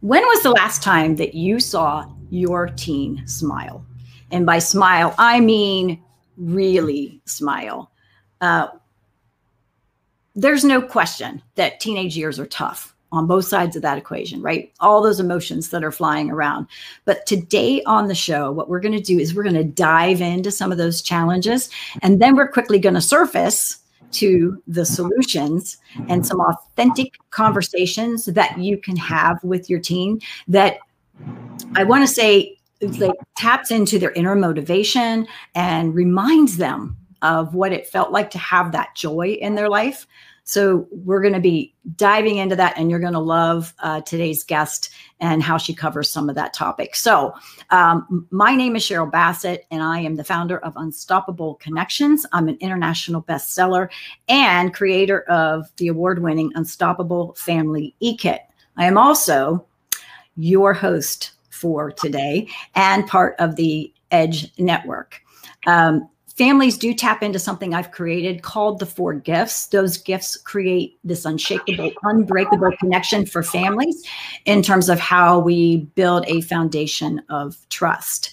When was the last time that you saw your teen smile? And by smile, I mean really smile. There's no question that teenage years are tough on both sides of that equation, right? All those emotions that are flying around. But today on the show, what we're going to do is we're going to dive into some of those challenges, and then we're quickly going to surface to the solutions and some authentic conversations that you can have with your teen that I want to say like taps into their inner motivation and reminds them of what it felt like to have that joy in their life. So we're going to be diving into that, and you're going to love today's guest and how she covers some of that topic. So my name is Cheryl Bassett, and I am the founder of Unstoppable Connections. I'm an international bestseller and creator of the award-winning Unstoppable Family E-Kit. I am also your host for today and part of the Edge Network. Families do tap into something I've created called the 4 gifts. Those gifts create this unshakable, unbreakable connection for families in terms of how we build a foundation of trust.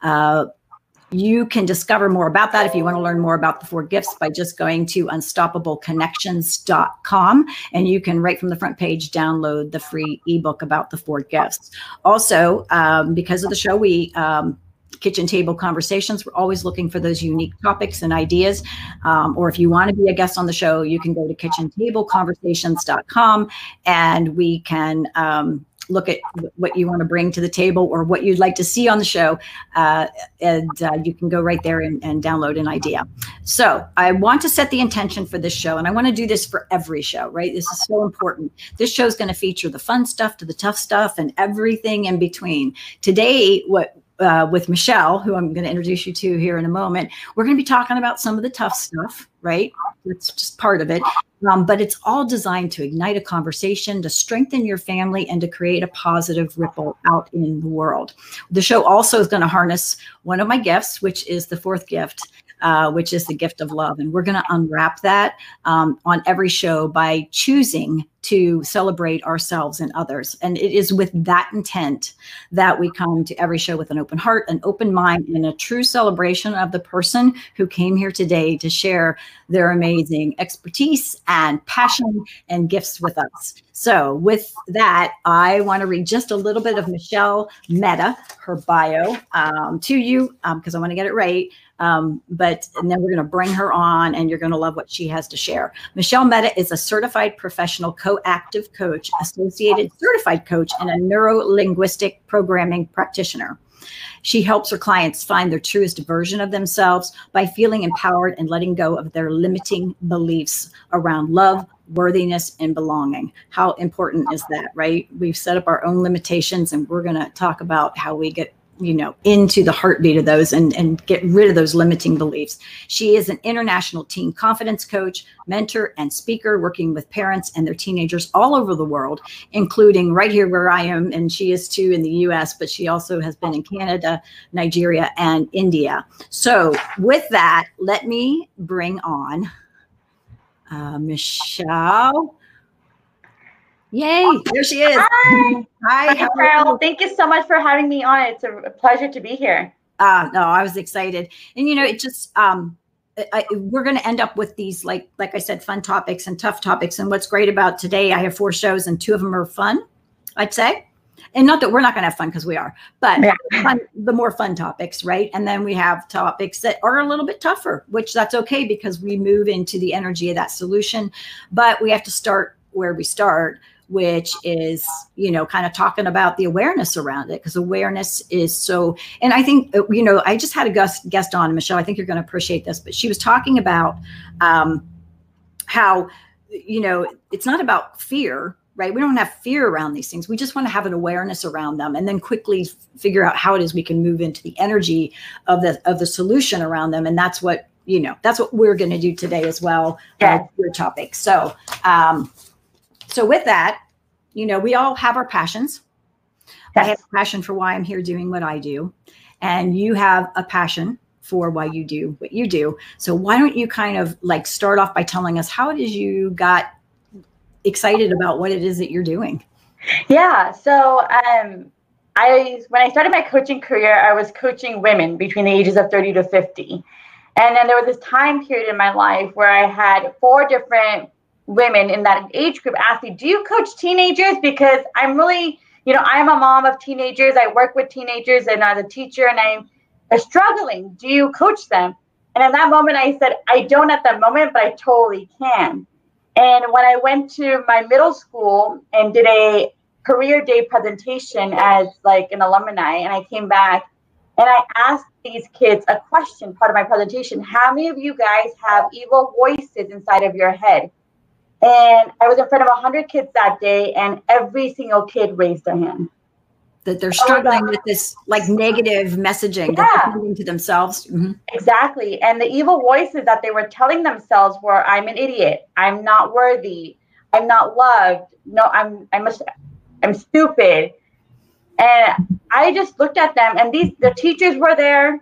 You can discover more about that if you want to learn more about the 4 gifts by just going to unstoppableconnections.com. And you can, right from the front page, download the free ebook about the 4 gifts. Also, because of the show, we kitchen table conversations. We're always looking for those unique topics and ideas. Or if you want to be a guest on the show, you can go to kitchentableconversations.com and we can look at what you want to bring to the table or what you'd like to see on the show. And you can go right there and download an idea. So I want to set the intention for this show, and I want to do this for every show, right? This is so important. This show is going to feature the fun stuff to the tough stuff and everything in between. Today, with Michelle, who I'm going to introduce you to here in a moment, we're going to be talking about some of the tough stuff, right? It's just part of it. But it's all designed to ignite a conversation, to strengthen your family, and to create a positive ripple out in the world. The show also is going to harness one of my gifts, which is the 4th gift, which is the gift of love. And we're going to unwrap that on every show by choosing to celebrate ourselves and others. And it is with that intent that we come to every show with an open heart, an open mind, and a true celebration of the person who came here today to share their amazing expertise and passion and gifts with us. So with that, I want to read just a little bit of Michelle Mehta, her bio, to you because I want to get it right. And then we're going to bring her on, and you're going to love what she has to share. Michelle Mehta is a certified professional coactive coach, associated certified coach, and a neuro-linguistic programming practitioner. She helps her clients find their truest version of themselves by feeling empowered and letting go of their limiting beliefs around love, worthiness, and belonging. How important is that, right? We've set up our own limitations, and we're going to talk about how we get into the heartbeat of those and get rid of those limiting beliefs. She is an international teen confidence coach, mentor, and speaker working with parents and their teenagers all over the world, including right here where I am, and she is too in the US, but she also has been in Canada, Nigeria, and India. So with that, let me bring on Michelle. Yay, there she is. Hi. Hi, Carol. Thank you so much for having me on. It's a pleasure to be here. No, I was excited. And, it just, we're going to end up with these, like I said, fun topics and tough topics. And what's great about today, I have 4 shows and 2 of them are fun, I'd say. And not that we're not going to have fun, because we are, but the more fun topics, right? And then we have topics that are a little bit tougher, which that's okay because we move into the energy of that solution. But we have to start where we start, which is, kind of talking about the awareness around it, because awareness is so, and I think, I just had a guest on, Michelle, I think you're going to appreciate this, but she was talking about how, it's not about fear, right? We don't have fear around these things. We just want to have an awareness around them and then quickly figure out how it is we can move into the energy of the solution around them. And that's what, that's what we're going to do today as well. Your topic. So with that, we all have our passions. Yes. I have a passion for why I'm here doing what I do. And you have a passion for why you do what you do. So why don't you kind of start off by telling us how it is you got excited about what it is that you're doing? Yeah. So when I started my coaching career, I was coaching women between the ages of 30 to 50. And then there was this time period in my life where I had 4 different women in that age group ask me, do you coach teenagers? Because I'm really, I'm a mom of teenagers. I work with teenagers and as a teacher, and I'm struggling. Do you coach them? And at that moment, I said, I don't at that moment, but I totally can. And when I went to my middle school and did a career day presentation as like an alumni, and I came back and I asked these kids a question, part of my presentation: how many of you guys have evil voices inside of your head? And I was in front of 100 kids that day, and every single kid raised their hand. That they're struggling with this like negative messaging that they're sending to themselves. Mm-hmm. Exactly. And the evil voices that they were telling themselves were, I'm an idiot. I'm not worthy. I'm not loved. No, I'm stupid. And I just looked at them, and the teachers were there,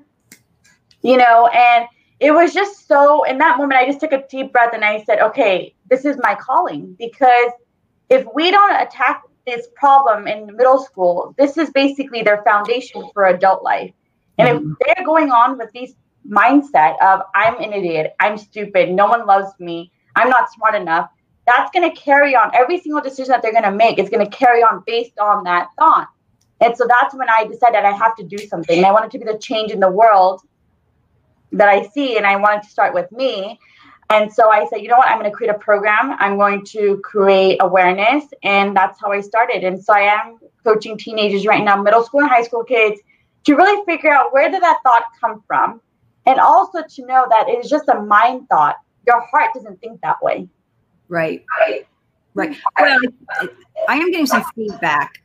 and it was just so, in that moment, I just took a deep breath and I said, okay, this is my calling. Because if we don't attack this problem in middle school, this is basically their foundation for adult life. And if they're going on with these mindset of, I'm an idiot, I'm stupid, no one loves me, I'm not smart enough, that's going to carry on. Every single decision that they're going to make is going to carry on based on that thought. And so that's when I decided I have to do something. And I wanted to be the change in the world that I see, and I wanted to start with me. And so I said, you know what, I'm going to create a program. I'm going to create awareness. And that's how I started. And so I am coaching teenagers right now, middle school and high school kids, to really figure out, where did that thought come from? And also to know that it is just a mind thought. Your heart doesn't think that way. Right. Well, I am getting some feedback.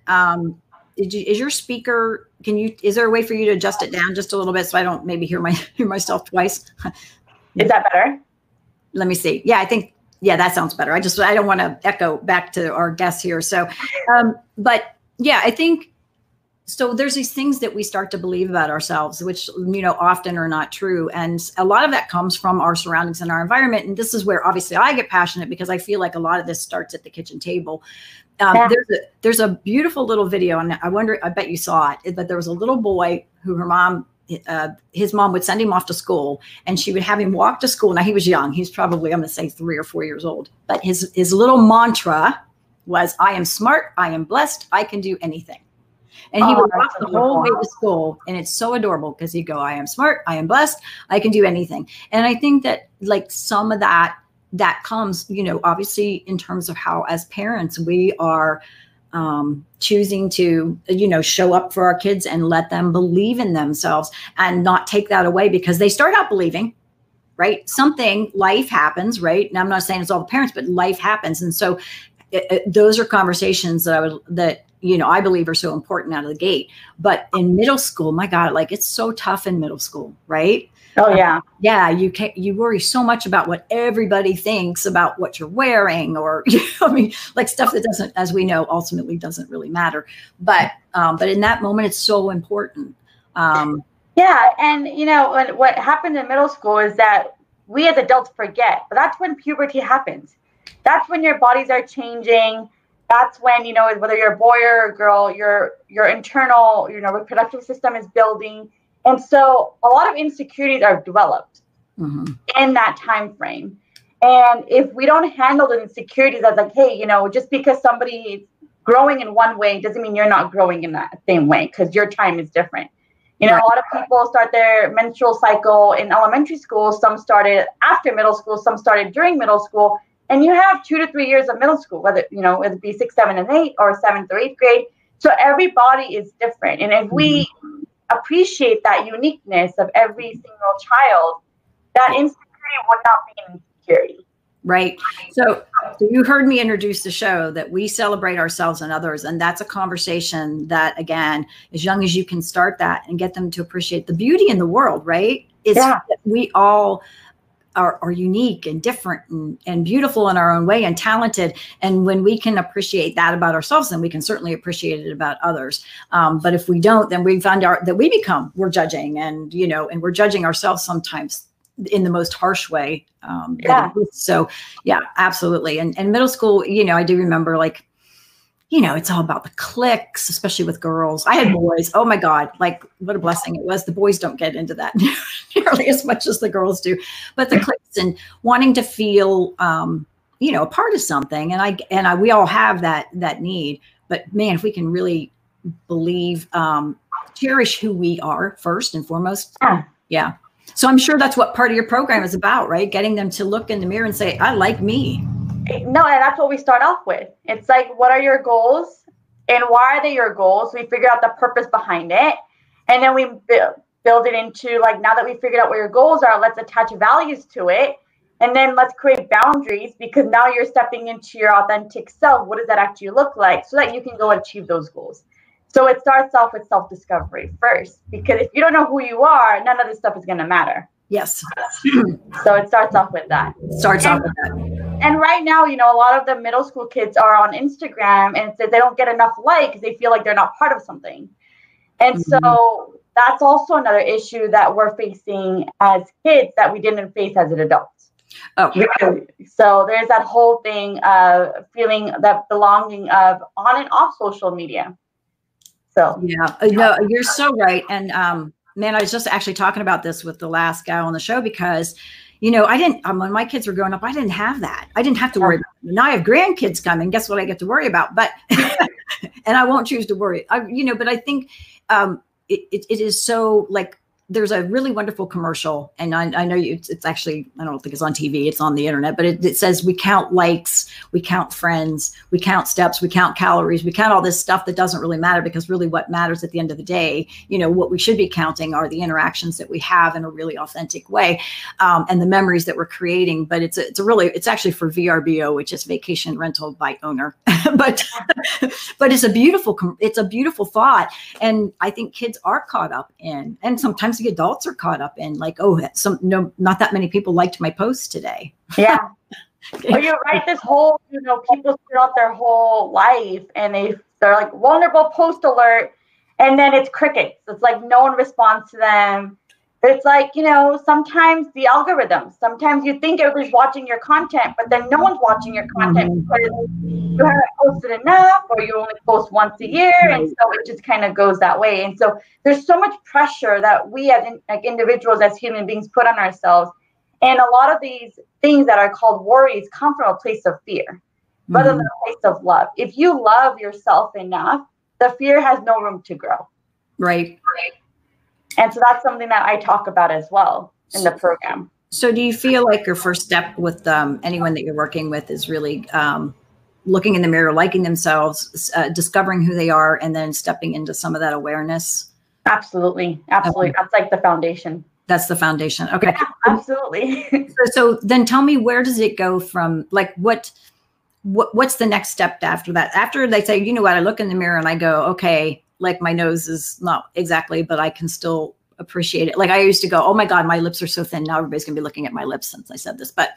Is your speaker, is there a way for you to adjust it down just a little bit so I don't maybe hear myself twice? Is that better? Let me see. Yeah, I think, that sounds better. I don't want to echo back to our guests here. So, but yeah, I think, so there's these things that we start to believe about ourselves, which, often are not true. And a lot of that comes from our surroundings and our environment. And this is where obviously I get passionate, because I feel like a lot of this starts at the kitchen table. There's a beautiful little video, and I bet you saw it, but there was a little boy who his mom would send him off to school, and she would have him walk to school. Now, he was young. He's probably, I'm going to say 3 or 4 years old, but his little mantra was, I am smart, I am blessed, I can do anything. And he would walk the whole way to school, and it's so adorable, because he'd go, I am smart, I am blessed, I can do anything. And I think that like some of that comes, obviously in terms of how, as parents, we are choosing to, show up for our kids and let them believe in themselves and not take that away, because they start out believing, right? Life happens, right? And I'm not saying it's all the parents, but life happens. And so those are conversations that I believe are so important out of the gate. But in middle school, my God, like, it's so tough in middle school, right? Oh yeah. You worry so much about what everybody thinks about what you're wearing, or, like stuff that doesn't, as we know, ultimately doesn't really matter. But in that moment, it's so important. And what happened in middle school is that we as adults forget, but that's when puberty happens. That's when your bodies are changing. That's when, whether you're a boy or a girl, your internal, reproductive system is building. And so a lot of insecurities are developed in that time frame. And if we don't handle the insecurities as like, hey, just because somebody is growing in one way doesn't mean you're not growing in that same way, because your time is different. Right. A lot of people start their menstrual cycle in elementary school. Some started after middle school. Some started during middle school. And you have 2 to 3 years of middle school, whether, it be 6, 7, and 8, or 7th or 8th grade. So everybody is different. And if we appreciate that uniqueness of every single child, that insecurity would not be an insecurity. Right. So you heard me introduce the show that we celebrate ourselves and others. And that's a conversation that, again, as young as you can start that and get them to appreciate the beauty in the world, right? We all are unique and different and beautiful in our own way, and talented. And when we can appreciate that about ourselves, then we can certainly appreciate it about others. But if we don't, then we find out that we're judging, and, and we're judging ourselves sometimes in the most harsh way. So yeah, absolutely. And middle school, I do remember, like, you know, it's all about the clicks, especially with girls. I had boys. Oh my God. Like what a blessing it was. The boys don't get into that nearly as much as the girls do, but the clicks and wanting to feel, you know, a part of something. And we all have that need, but man, if we can really believe, cherish who we are first and foremost. Yeah. So I'm sure that's what part of your program is about, right? Getting them to look in the mirror and say, I like me. No, and that's what we start off with. It's like, what are your goals and why are they your goals? We figure out the purpose behind it. And then we build it into like, now that we figured out what your goals are, let's attach values to it. And then let's create boundaries, because now you're stepping into your authentic self. What does that actually look like, so that you can go achieve those goals? So it starts off with self-discovery first, because if you don't know who you are, none of this stuff is going to matter. Yes. So it starts off with that. And right now, you know, a lot of the middle school kids are on Instagram and they don't get enough likes. They feel like they're not part of something. And so that's also another issue that we're facing as kids that we didn't face as an adult. Oh, so there's that whole thing of feeling that belonging of on and off social media. So yeah, no, you're so right. And man, I was just actually talking about this with the last guy on the show, because, you know, I didn't, when my kids were growing up, I didn't have that. I didn't have to worry about it. Now I have grandkids coming. Guess what I get to worry about? But, and I won't choose to worry, you know, but I think it is so like, there's a really wonderful commercial, and I know it's actually, I don't think it's on TV, it's on the internet, but it says we count likes, we count friends, we count steps, we count calories, we count all this stuff that doesn't really matter, because really what matters at the end of the day, you know, what we should be counting are the interactions that we have in a really authentic way, and the memories that we're creating. But it's actually for VRBO, which is vacation rental by owner. but it's a beautiful thought. And I think kids are caught up in, and sometimes the adults are caught up in, like, oh, not that many people liked my post today. Yeah. Well, you're right. This whole, you know, people throughout their whole life, and they're like, vulnerable post alert, and then it's crickets. It's like no one responds to them. It's like, you know, sometimes the algorithm, sometimes you think everybody's watching your content, but then no one's watching your content because you haven't posted enough, or you only post once a year. And so it just kind of goes that way. And so there's so much pressure that we as individuals, as human beings, put on ourselves. And a lot of these things that are called worries come from a place of fear rather than a place of love. If you love yourself enough, the fear has no room to grow. Right. And so that's something that I talk about as well in the program. So do you feel like your first step with anyone that you're working with is really looking in the mirror, liking themselves, discovering who they are, and then stepping into some of that awareness? Absolutely. Absolutely. Okay. That's like the foundation. That's the foundation. Okay. Yeah, absolutely. So then tell me, where does it go from, like, what's the next step after that? After they say, you know what, I look in the mirror and I go, okay, like my nose is not exactly, but I can still appreciate it. Like I used to go, oh my God, my lips are so thin. Now everybody's gonna be looking at my lips since I said this. But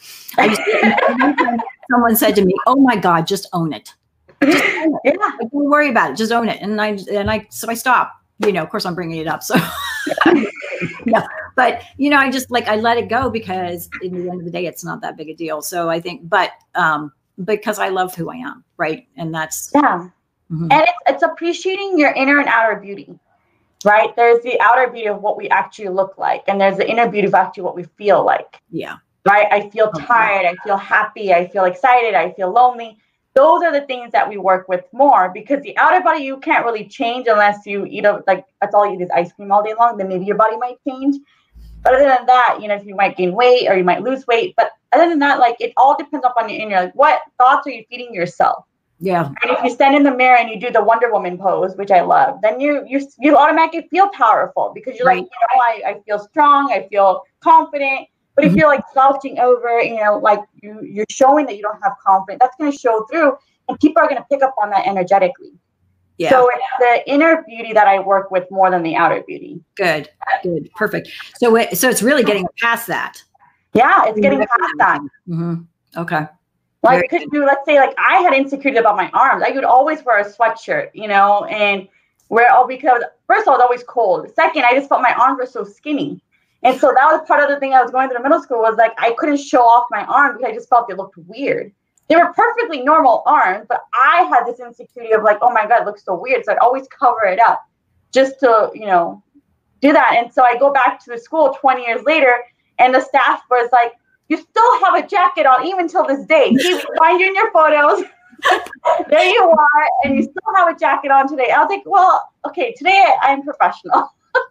someone said to me, oh my God, just own it. Just own it. Yeah. Don't worry about it. Just own it. So I stopped. You know, of course I'm bringing it up. So yeah. But you know, I let it go, because in the end of the day, it's not that big a deal. So I think, but because I love who I am. Right. And that's, yeah. And it's appreciating your inner and outer beauty, right? There's the outer beauty of what we actually look like, and there's the inner beauty of actually what we feel like. Yeah. Right? I feel tired. I feel happy. I feel excited. I feel lonely. Those are the things that we work with more, because the outer body you can't really change unless you eat like that's all you eat is ice cream all day long. Then maybe your body might change. But other than that, you know, if you might gain weight or you might lose weight. But other than that, like it all depends upon your inner. Like what thoughts are you feeding yourself? Yeah. And if you stand in the mirror and you do the Wonder Woman pose, which I love, then you automatically feel powerful, because you're like, you know, I feel strong, I feel confident. But if you're like slouching over, you know, like you're showing that you don't have confidence, that's going to show through, and people are going to pick up on that energetically. Yeah. So it's the inner beauty that I work with more than the outer beauty. Good. Perfect. So it's really getting past that. Yeah, it's getting past that. Okay. Like, could you, let's say, like I had insecurity about my arms. I would always wear a sweatshirt, you know, and because first of all, it's always cold. Second, I just felt my arms were so skinny. And so that was part of the thing I was going through the middle school, was like, I couldn't show off my arms because I just felt they looked weird. They were perfectly normal arms, but I had this insecurity of like, oh my God, it looks so weird. So I'd always cover it up just to, you know, do that. And so I go back to the school 20 years later, and the staff was like, you still have a jacket on even till this day. See, we find you in your photos. There you are, and you still have a jacket on today. I was like, well, okay, today I'm professional.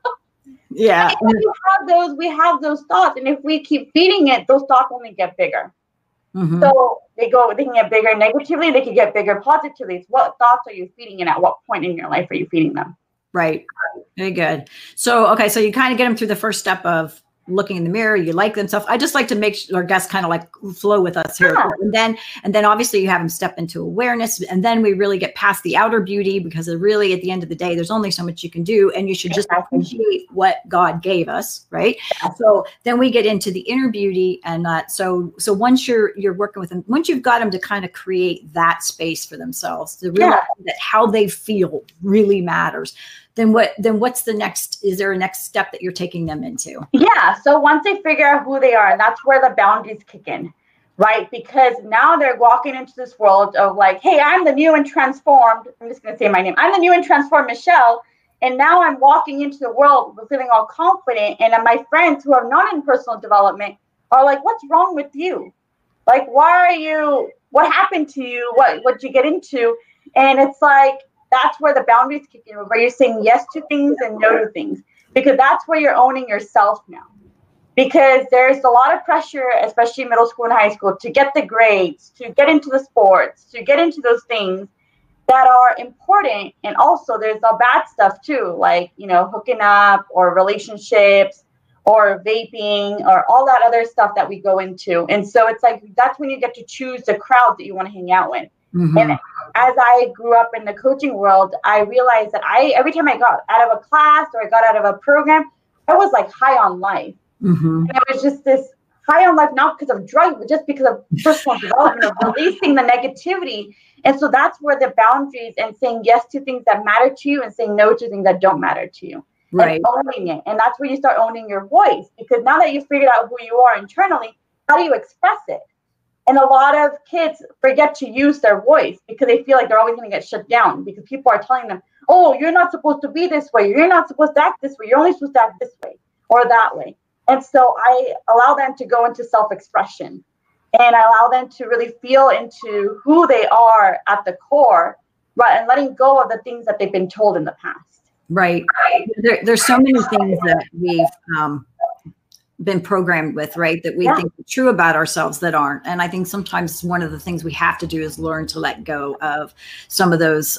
Yeah. We have those thoughts, and if we keep feeding it, those thoughts only get bigger. Mm-hmm. So they can get bigger negatively, they can get bigger positively. It's what thoughts are you feeding, and at what point in your life are you feeding them? Right. Very good. So, okay. So you kind of get them through the first step of looking in the mirror. You like themselves. I just like to make sure our guests kind of like flow with us here. Yeah. And then obviously you have them step into awareness, and then we really get past the outer beauty, because really at the end of the day, there's only so much you can do, and you should just appreciate what God gave us. Right. Yeah. So then we get into the inner beauty, and so once you're working with them, once you've got them to kind of create that space for themselves, to realize that how they feel really matters. Then what's the next? Is there a next step that you're taking them into? Yeah. So once they figure out who they are, and that's where the boundaries kick in, right? Because now they're walking into this world of like, hey, I'm the new and transformed. I'm just going to say my name. I'm the new and transformed Michelle. And now I'm walking into the world feeling all confident. And my friends who are not in personal development are like, what's wrong with you? Like, what happened to you? What'd you get into? And it's like, that's where the boundaries kick in, where you're saying yes to things and no to things, because that's where you're owning yourself now. Because there's a lot of pressure, especially middle school and high school, to get the grades, to get into the sports, to get into those things that are important. And also there's the bad stuff too, like, you know, hooking up or relationships or vaping or all that other stuff that we go into. And so it's like, that's when you get to choose the crowd that you want to hang out with. Mm-hmm. And as I grew up in the coaching world, I realized that every time I got out of a class or I got out of a program, I was like high on life. Mm-hmm. And it was just this high on life, not because of drugs, but just because of personal development, of releasing the negativity. And so that's where the boundaries and saying yes to things that matter to you and saying no to things that don't matter to you. Right. And owning it. And that's where you start owning your voice, because now that you've figured out who you are internally, how do you express it? And a lot of kids forget to use their voice because they feel like they're always going to get shut down, because people are telling them, oh, you're not supposed to be this way. You're not supposed to act this way. You're only supposed to act this way or that way. And so I allow them to go into self-expression, and I allow them to really feel into who they are at the core, right? And letting go of the things that they've been told in the past. Right. There's so many things that we've been programmed with, right, that we think are true about ourselves that aren't. And I think sometimes one of the things we have to do is learn to let go of some of those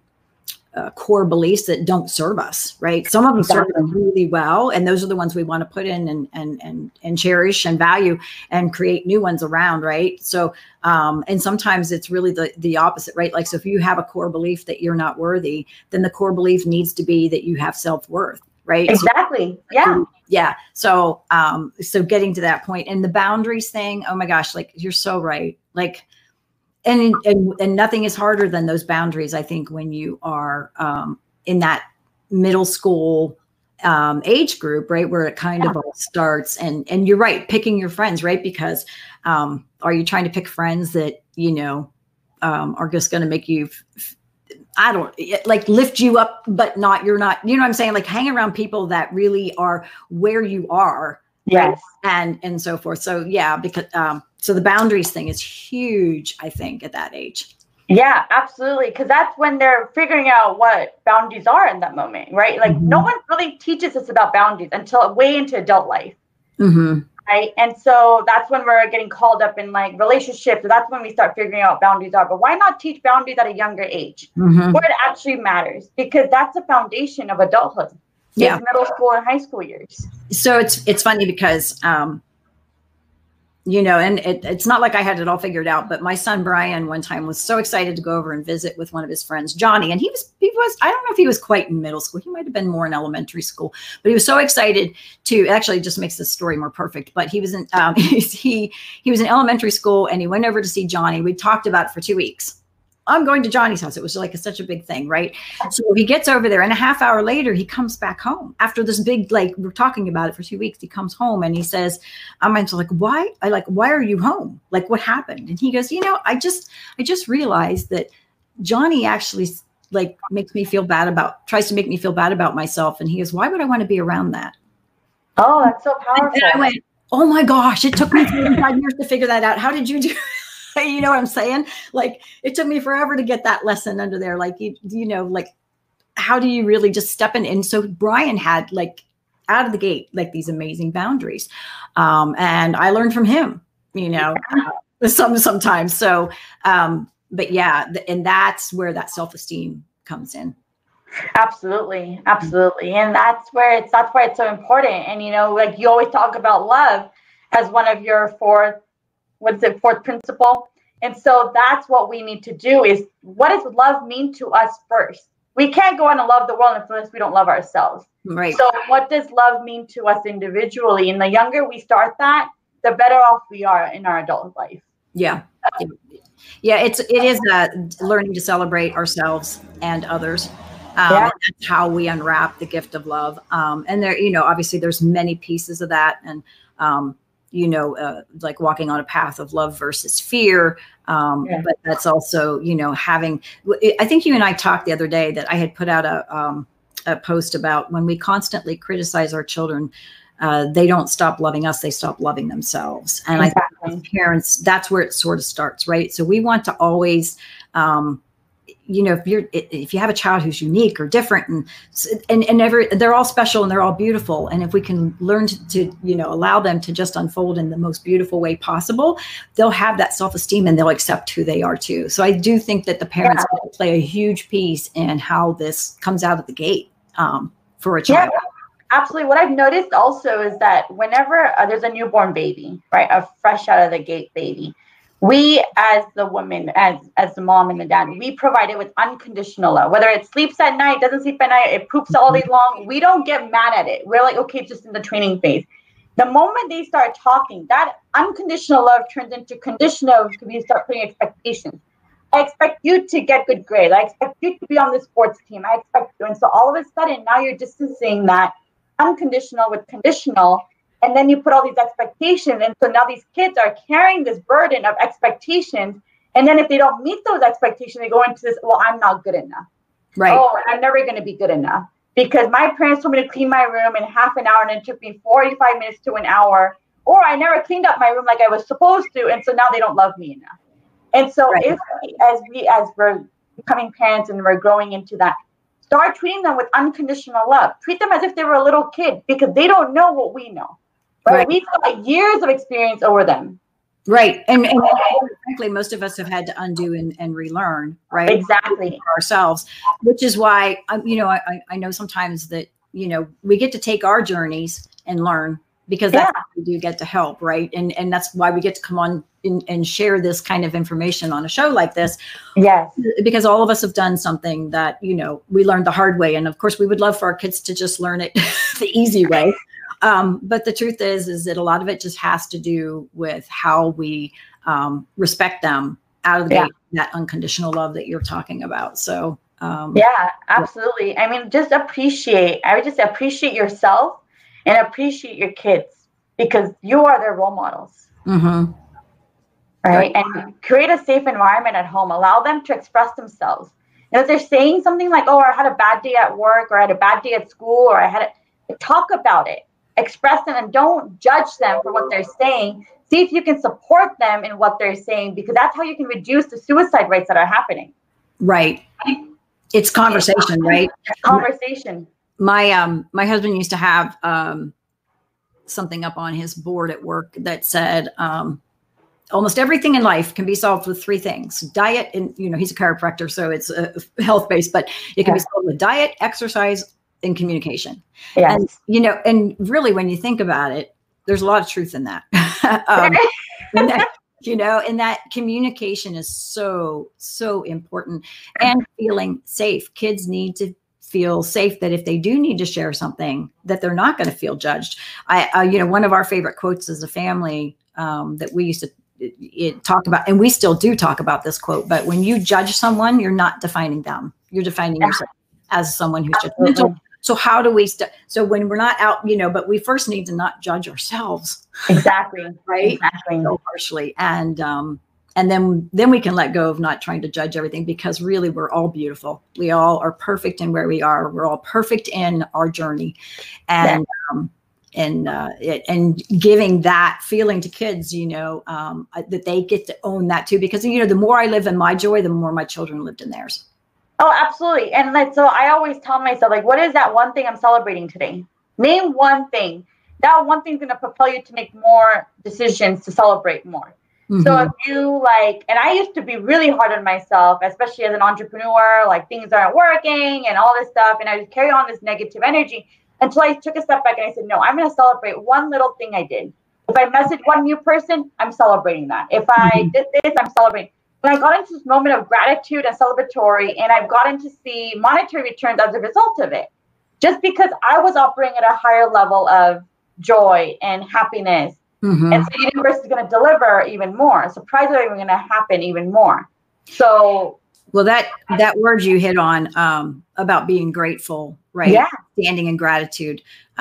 core beliefs that don't serve us, right? Some of them serve us really well, and those are the ones we want to put in and cherish and value and create new ones around, right? So and sometimes it's really the opposite, right? Like, so if you have a core belief that you're not worthy, then the core belief needs to be that you have self-worth, right? Exactly. Yeah. So so getting to that point, and the boundaries thing, oh my gosh, like, you're so right. Like, and nothing is harder than those boundaries, I think, when you are in that middle school age group, right, where it kind of all starts. And you're right, picking your friends, right? Because are you trying to pick friends that, you know, are just going to make you I don't like lift you up, but you're not, you know what I'm saying? Like, hang around people that really are where you are. Yes. Right? And so forth. So yeah, because, so the boundaries thing is huge, I think, at that age. Yeah, absolutely. Because that's when they're figuring out what boundaries are in that moment, right? Like, no one really teaches us about boundaries until way into adult life. Mm-hmm. Right. And so that's when we're getting called up in like relationships. So that's when we start figuring out what boundaries are. But why not teach boundaries at a younger age where it actually matters? Because that's the foundation of adulthood. Yeah. Middle school and high school years. So it's funny because, you know, and it's not like I had it all figured out, but my son, Brian, one time was so excited to go over and visit with one of his friends, Johnny. And he was, I don't know if he was quite in middle school. He might've been more in elementary school, but he was so excited to, actually just makes the story more perfect, but he was in, he was in elementary school, and he went over to see Johnny. We talked about it for 2 weeks. I'm going to Johnny's house. It was like such a big thing, right? So he gets over there, and a half hour later, he comes back home after this big, like, we're talking about it for 2 weeks. He comes home and he says, I'm like, why? Why are you home? Like, what happened? And he goes, I just realized that Johnny actually like tries to make me feel bad about myself. And he goes, why would I want to be around that? Oh, that's so powerful. And I went, oh my gosh, it took me 35 years to figure that out. How did you do? You know what I'm saying? Like, it took me forever to get that lesson under there. Like, like, how do you really just step in? And so Brian had, like, out of the gate, like, these amazing boundaries. And I learned from him, sometimes. So, but yeah, and that's where that self-esteem comes in. Absolutely. Absolutely. And that's why it's so important. And, like, you always talk about love as one of your fourth principle. And so that's what we need to do is, what does love mean to us first? We can't go on and love the world unless we don't love ourselves. Right. So what does love mean to us individually? And the younger we start that, the better off we are in our adult life. Yeah. Yeah. It is learning to celebrate ourselves and others. That's how we unwrap the gift of love. And there, obviously there's many pieces of that. And, like walking on a path of love versus fear. But that's also, I think you and I talked the other day that I had put out a post about when we constantly criticize our children, they don't stop loving us, they stop loving themselves. And I think as parents, that's where it sort of starts, right? So we want to always, if you have a child who's unique or different and they're all special and they're all beautiful. And if we can learn to allow them to just unfold in the most beautiful way possible, they'll have that self-esteem and they'll accept who they are too. So I do think that the parents play a huge piece in how this comes out of the gate for a child. Yeah, absolutely. What I've noticed also is that whenever there's a newborn baby, right, a fresh out of the gate baby, we, as the woman, as the mom and the dad, we provide it with unconditional love. Whether it sleeps at night, doesn't sleep at night, it poops all day long, we don't get mad at it. We're like, okay, it's just in the training phase. The moment they start talking, that unconditional love turns into conditional because you start putting expectations. I expect you to get good grades. I expect you to be on the sports team. I expect you. And so all of a sudden, now you're distancing that unconditional with conditional. And then you put all these expectations. And so now these kids are carrying this burden of expectations. And then if they don't meet those expectations, they go into this, well, I'm not good enough. Right. Oh, I'm never going to be good enough because my parents told me to clean my room in half an hour and it took me 45 minutes to an hour. Or I never cleaned up my room like I was supposed to. And so now they don't love me enough. And so as we're becoming parents and we're growing into that, start treating them with unconditional love. Treat them as if they were a little kid because they don't know what we know. Right. We've got years of experience over them. Right. And frankly, most of us have had to undo and relearn, right? Exactly. Ourselves, which is why, I know sometimes that, we get to take our journeys and learn because that's how we do get to help. Right. And that's why we get to come on and share this kind of information on a show like this. Yes. Because all of us have done something that, we learned the hard way. And of course, we would love for our kids to just learn it the easy way. But the truth is that a lot of it just has to do with how we respect them out of the gate, that unconditional love that you're talking about. So, yeah, absolutely. I mean, I would just appreciate yourself and appreciate your kids because you are their role models. Mm-hmm. Right. And create a safe environment at home. Allow them to express themselves. And if they're saying something like, oh, I had a bad day at work or I had a bad day at school or talk about it. Express them and don't judge them for what they're saying. See if you can support them in what they're saying, because that's how you can reduce the suicide rates that are happening. Right. It's conversation, right? Conversation. My husband used to have something up on his board at work that said almost everything in life can be solved with three things: diet, and he's a chiropractor, so it's health-based, but it can be solved with diet, exercise, and communication. Yes. And, and really when you think about it, there's a lot of truth in that. And that communication is so, so important, and feeling safe. Kids need to feel safe that if they do need to share something, that they're not going to feel judged. One of our favorite quotes as a family that we used to talk about, and we still do talk about this quote, but when you judge someone, you're not defining them. You're defining yourself as someone who's judgmental. So how do we, so when we're not out, but we first need to not judge ourselves. Exactly. Right. Exactly. So harshly. And then we can let go of not trying to judge everything, because really we're all beautiful. We all are perfect in where we are. We're all perfect in our journey. And, and giving that feeling to kids, that they get to own that too, because, the more I live in my joy, the more my children lived in theirs. Oh, absolutely. And so I always tell myself, what is that one thing I'm celebrating today? Name one thing. That one thing's going to propel you to make more decisions to celebrate more. Mm-hmm. So if you and I used to be really hard on myself, especially as an entrepreneur, things aren't working and all this stuff. And I would carry on this negative energy until I took a step back and I said, no, I'm going to celebrate one little thing I did. If I messaged one new person, I'm celebrating that. If I did this, I'm celebrating. And I got into this moment of gratitude and celebratory, and I've gotten to see monetary returns as a result of it. Just because I was operating at a higher level of joy and happiness. Mm-hmm. And so the universe is going to deliver even more. Surprises are even going to happen even more. So, well, that word you hit on about being grateful, right? Yeah. Standing in gratitude.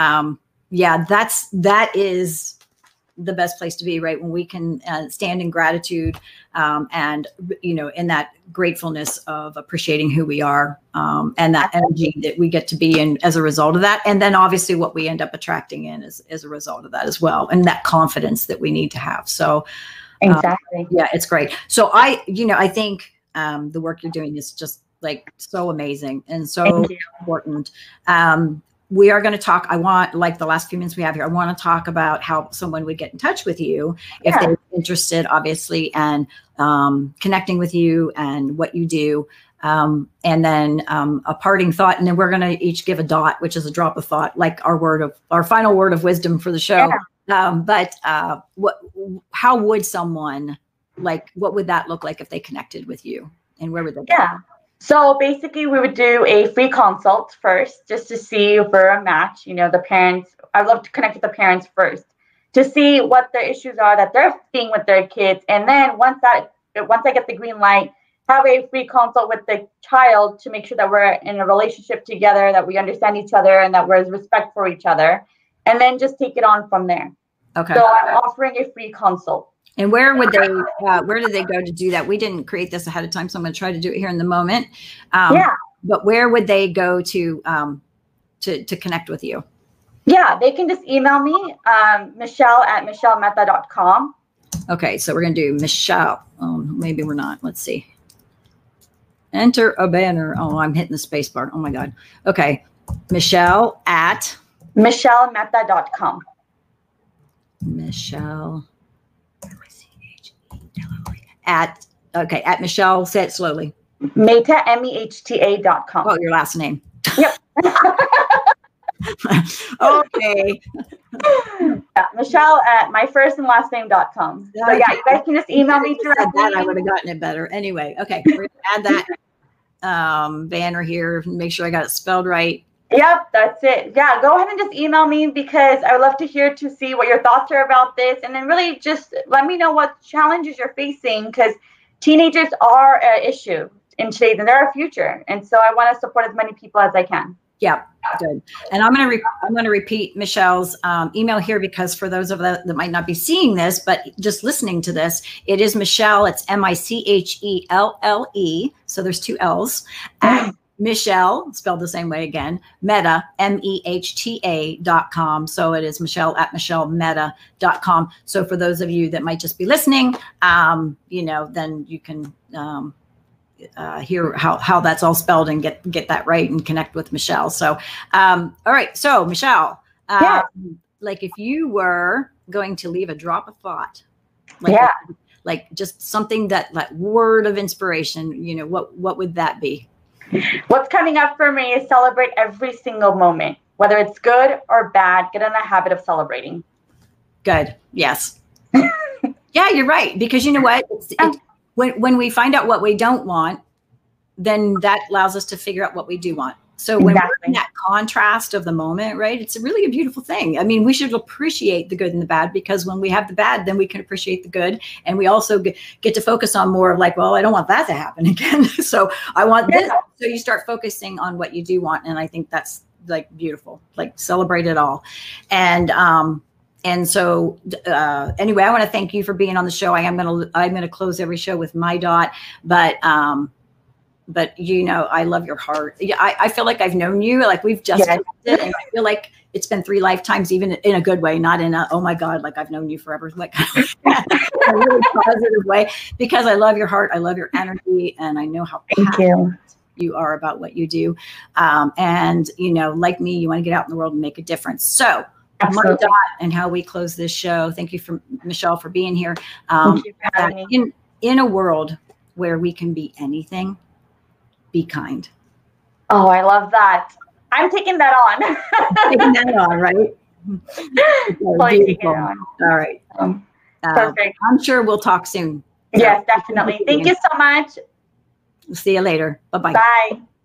That is the best place to be, right? When we can stand in gratitude and, in that gratefulness of appreciating who we are and that energy that we get to be in as a result of that. And then obviously what we end up attracting in is as a result of that as well. And that confidence that we need to have. So exactly. It's great. So I think the work you're doing is just so amazing and so important. We are going to talk, I want, the last few minutes we have here, I want to talk about how someone would get in touch with you if they're interested, obviously, and connecting with you and what you do. And then a parting thought, and then we're going to each give a dot, which is a drop of thought, our final word of wisdom for the show. Yeah. How would someone, what would that look like if they connected with you, and where would they go? Yeah. So basically, we would do a free consult first, just to see if we're a match. The parents, I'd love to connect with the parents first to see what the issues are that they're seeing with their kids. And then once I get the green light, have a free consult with the child to make sure that we're in a relationship together, that we understand each other, and that there's respect for each other. And then just take it on from there. Okay. So I'm offering a free consult. And where would they? Where did they go to do that? We didn't create this ahead of time, so I'm going to try to do it here in the moment. But where would they go to connect with you? Yeah, they can just email me, Michelle@michellemeta.com. Okay, so we're going to do Michelle. Oh, maybe we're not. Let's see. Enter a banner. Oh, I'm hitting the space bar. Oh my God. Okay, Michelle at michellemeta.com. Michelle. At Michelle, say it slowly. Meta, MEHTA.com. Oh, your last name. Yep. Okay. Yeah, Michelle at my first and last name.com. So you guys can just email me directly. I would have gotten it better. Anyway, okay. We're going to add that banner here. Make sure I got it spelled right. Yep, that's it. Yeah, go ahead and just email me, because I would love to see what your thoughts are about this. And then really just let me know what challenges you're facing, because teenagers are an issue in today's, and they're our future. And so I want to support as many people as I can. Yeah, good. And I'm going to repeat Michelle's email here, because for those of us that might not be seeing this, but just listening to this, it is Michelle. It's MICHELLE. So there's two L's. Michelle, spelled the same way again, Meta, MEHTA.com. So it is Michelle at MichelleMeta.com. So for those of you that might just be listening, then you can hear how that's all spelled and get that right and connect with Michelle. So, all right. So Michelle, if you were going to leave a drop of thought, just something that word of inspiration, what would that be? What's coming up for me is celebrate every single moment, whether it's good or bad. Get in the habit of celebrating. Good. Yes. Yeah, you're right. Because you know what? When we find out what we don't want, then that allows us to figure out what we do want. So when we're in that contrast of the moment, right, it's really a beautiful thing. I mean, we should appreciate the good and the bad, because when we have the bad, then we can appreciate the good. And we also get to focus on more of like, well, I don't want that to happen again. So I want this. So you start focusing on what you do want. And I think that's like beautiful, like celebrate it all. And so anyway, I want to thank you for being on the show. I'm going to close every show with my dot, but you know, I love your heart. Yeah, I feel like I've known you, like we've just connected, and I feel like it's been 3 lifetimes, even in a good way, not in a, oh my God, like I've known you forever, like in a really positive way, because I love your heart. I love your energy, and I know how passionate you are about what you do. And you know, like me, you want to get out in the world and make a difference. So my dot and how we close this show. Thank you for Michelle for being here. Thank you for having me. In a world where we can be anything, be kind. Oh, I love that. I'm taking that on. Taking that on, right? Taking it on. All right. Perfect. I'm sure we'll talk soon. Yes, definitely. Thank you so much. We'll see you later. Bye-bye. Bye.